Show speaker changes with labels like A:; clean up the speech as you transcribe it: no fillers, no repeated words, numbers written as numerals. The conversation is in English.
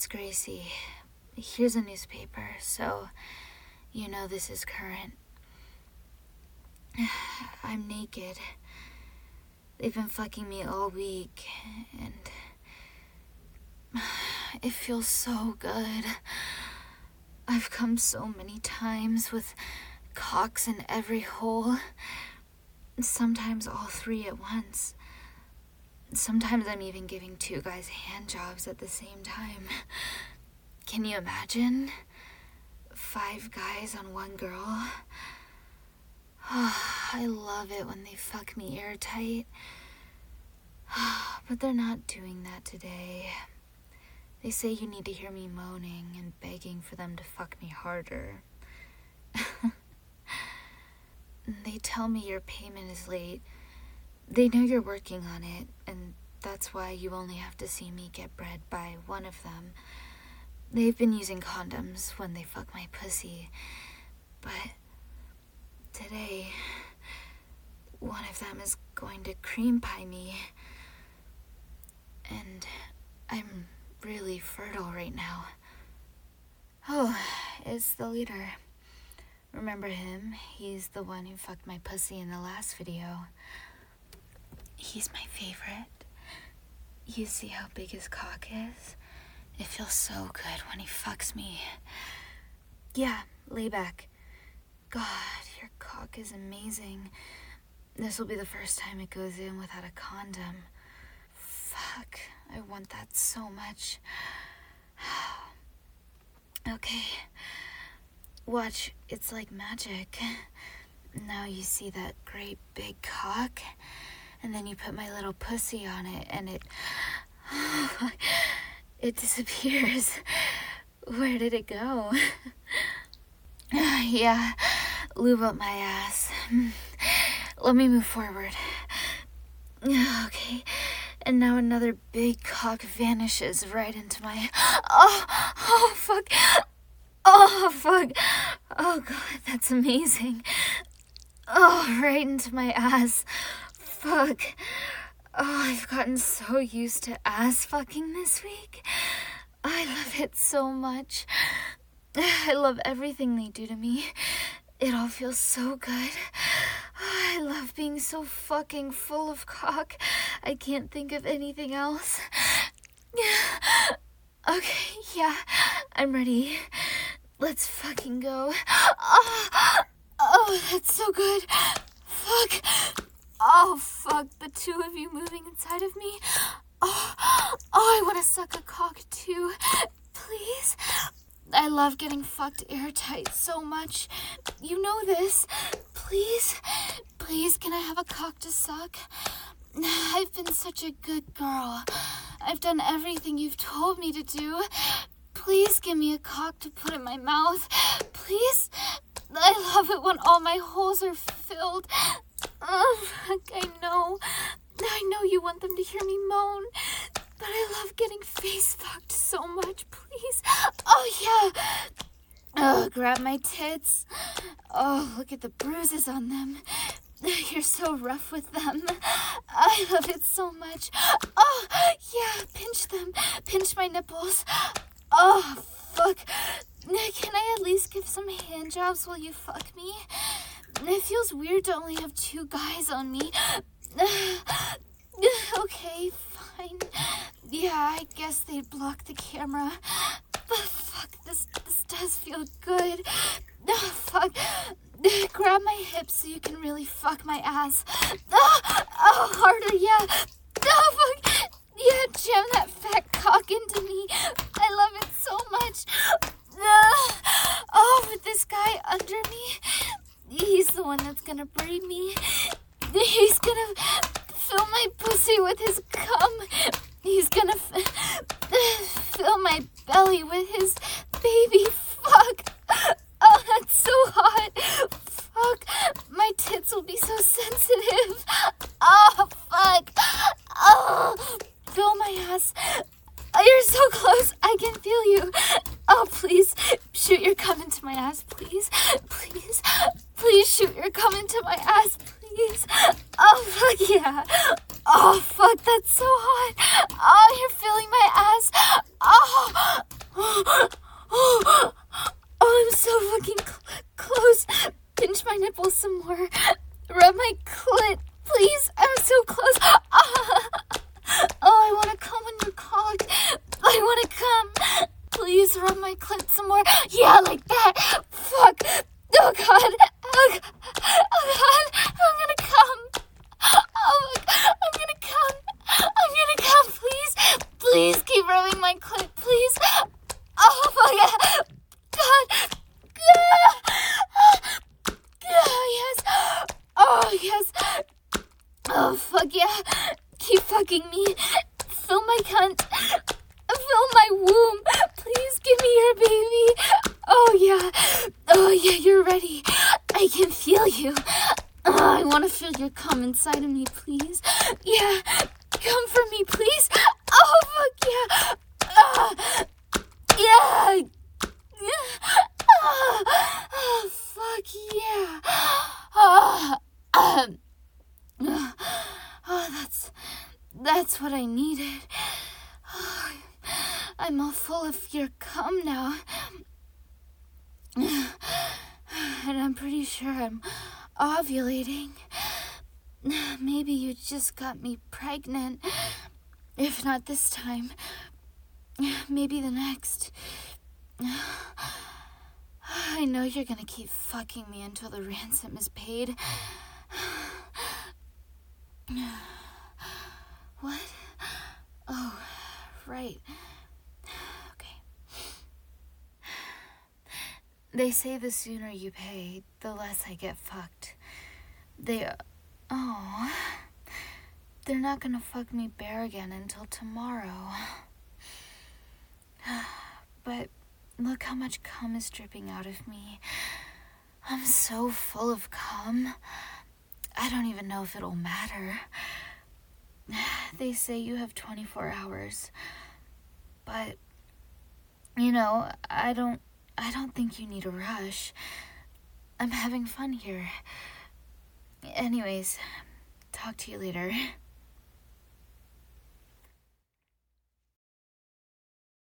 A: it's Gracie. Here's a newspaper, so you know this is current. I'm naked. They've been fucking me all week, and it feels so good. I've come so many times with cocks in every hole. Sometimes all three at once. Sometimes I'm even giving 2 guys hand jobs at the same time. Can you imagine? 5 guys on 1 girl. I love it when they fuck me airtight. But they're not doing that today. They say you need to hear me moaning and begging for them to fuck me harder. They tell me your payment is late. They know you're working on it, and that's why you only have to see me get bread by one of them. They've been using condoms when they fuck my pussy, but today, one of them is going to cream pie me, and I'm really fertile right now. Oh, it's the leader. Remember him? He's the one who fucked my pussy in the last video. He's my favorite. You see how big his cock is? It feels so good when he fucks me. Yeah, lay back. God, your cock is amazing. This will be the first time it goes in without a condom. Fuck, I want that so much. Okay. Watch, it's like magic. Now you see that great big cock, and then you put my little pussy on it, and it disappears. Where did it go? Yeah, lube up my ass. Let me move forward. Okay, and now another big cock vanishes right into my... Oh, fuck. Oh, fuck. Oh, God, that's amazing. Oh, right into my ass. Fuck. Oh, I've gotten so used to ass fucking this week. I love it so much. I love everything they do to me. It all feels so good. I love being so fucking full of cock. I can't think of anything else. Okay, yeah, I'm ready. Let's fucking go. Oh, that's so good. Fuck. Oh, fuck, the 2 of you moving inside of me. Oh, I want to suck a cock too. Please. I love getting fucked airtight so much. You know this. Please, can I have a cock to suck? I've been such a good girl. I've done everything you've told me to do. Please give me a cock to put in my mouth. Please. I love it when all my holes are filled. Oh, I know you want them to hear me moan, but I love getting face fucked so much. Please. Oh, yeah. Oh, grab my tits. Oh, look at the bruises on them. You're so rough with them. I love it so much. Oh, yeah, pinch them. Pinch my nipples. Oh, fuck. Can I at least give some hand jobs while you fuck me? It feels weird to only have 2 guys on me. Okay, fine. Yeah, I guess they blocked the camera. But fuck, this does feel good. Fuck. Grab my hips so you can really fuck my ass. Oh, harder, yeah. Oh, fuck. Yeah, jam that fat cock into me. I love it so much. Oh, but this guy under me, he's the one that's gonna breed me. He's gonna fill my pussy with his cum. He's gonna fill my belly with his baby. Fuck. Oh, that's so hot. Fuck. My tits will be so sensitive. Oh, fuck. Oh, fill my ass. Oh, you're so close. I can feel you. Oh, please, shoot your cum into my ass, please. Please. Please shoot your cum into my ass, please. Oh, fuck yeah. Oh, fuck, that's so hot. Oh, you're filling my ass. Oh, Oh, I'm so fucking close. Pinch my nipples some more. Rub my clit, please. I'm so close. I want to come on your cock. I want to come. Please rub my clit some more. Yeah, like that. Fuck. Oh, God. Oh, God. I'm gonna come. Oh, my God. I'm gonna come. Please. Please keep rubbing my clit, please. Oh, my God. Yes. Oh, yes. Oh, fuck yeah. Keep fucking me. Fill my cunt. Fill my womb. Please give me your baby. Oh, yeah, you're ready. I can feel you. I want to feel your cum inside of me, please. Yeah, come for me, please. Oh, fuck yeah. Yeah. Oh, fuck yeah. That's what I needed. I'm all full of your cum now. And I'm pretty sure I'm ovulating. Maybe you just got me pregnant. If not this time, maybe the next. I know you're gonna keep fucking me until the ransom is paid. What? Oh, right. Okay. They say the sooner you pay, the less I get fucked. They're not gonna fuck me bare again until tomorrow. But look how much cum is dripping out of me. I'm so full of cum. I don't even know if it'll matter. They say you have 24 hours. But, I don't think you need a rush. I'm having fun here. Anyways, talk to you later.